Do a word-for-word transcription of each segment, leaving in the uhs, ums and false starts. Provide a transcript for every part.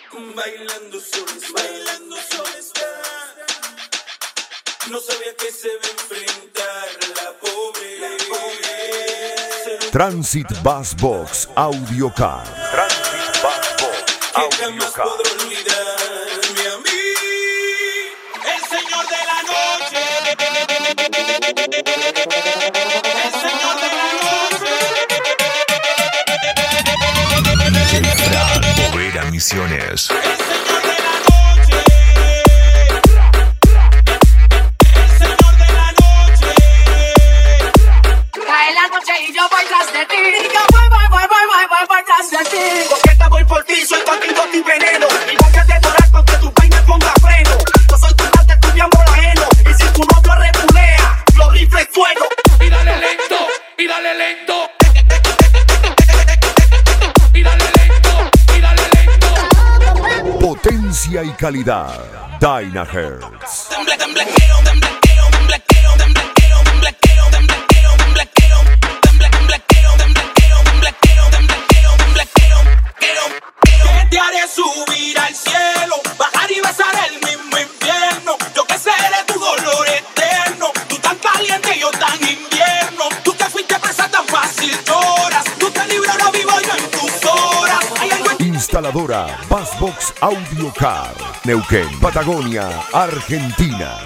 Bailando sola está, bailando sola está. No sabía que se va a enfrentar la pobre, la pobre. Transit Bass Box Audio Car. Transit Bass Box Audio Car. Podré olvidarme a mí, el señor de la noche. El señor de la noche. Obrera Misiones. Y yo voy tras de ti, y yo voy, voy, voy, voy, voy, voy, voy tras de ti. Coqueta voy por ti, soy contigo ti veneno. Y voy a devorar con que tu vaina ponga freno. Yo soy tu parte, tu mi amor ajeno. Y si tu novio repulea, lo rifle fuego. Y dale lento, y dale lento. Y dale lento, y dale lento. Potencia y calidad. Dynahertz. Te haré subir al cielo, bajar y besar el mismo infierno. Yo que seré tu dolor eterno. Tú tan caliente, yo tan invierno. Tú te fuiste presa tan fácil, lloras. Tú te libras, ahora vivo yo en tus horas. Hay algo en... Instaladora Bass Box Audio Car. Neuquén, Patagonia, Argentina.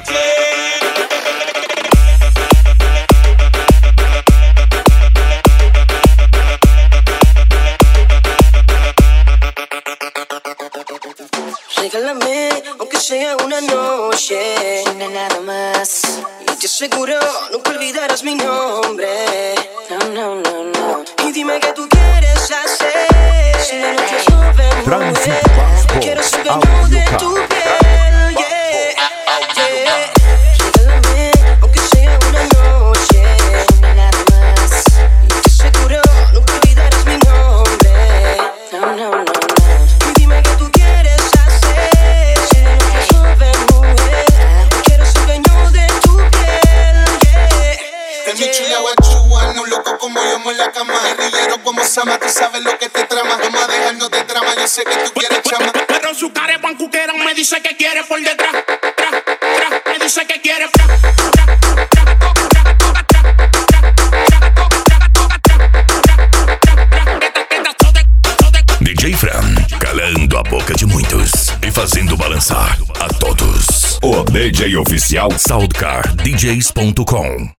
Regálame, aunque sea una noche, una nada más. Y te aseguro, nunca olvidarás mi nombre. No, no, no, no. Y dime qué tú quieres hacer. Si la noche es joven, Transit mujer, Bass Box quiero ser dueño Audio de Car. tu piel, yeah, yeah. Regálame, aunque sea una noche, una nada más. Y te aseguro, nunca olvidarás mi nombre. No, no, no, no. Y dime qué tú quieres hacer. Si la noche es joven, mujer, quiero ser dueño de tu piel, yeah. En mi chula guachua, no loco como yo en la cama. Guerrillero como Sama, tú sabes lo que te trama. Vamos a dejarnos de trama, yo sé que tú quieres chama. Pero su cara es pancuquera, me dice que quiere por detrás. Tra, tra, me dice que quiere. Tra, tra, tra, tra, tra, D J Fran, calando a boca de muitos e fazendo balançar a todos. O D J oficial Soundcar D Js ponto com.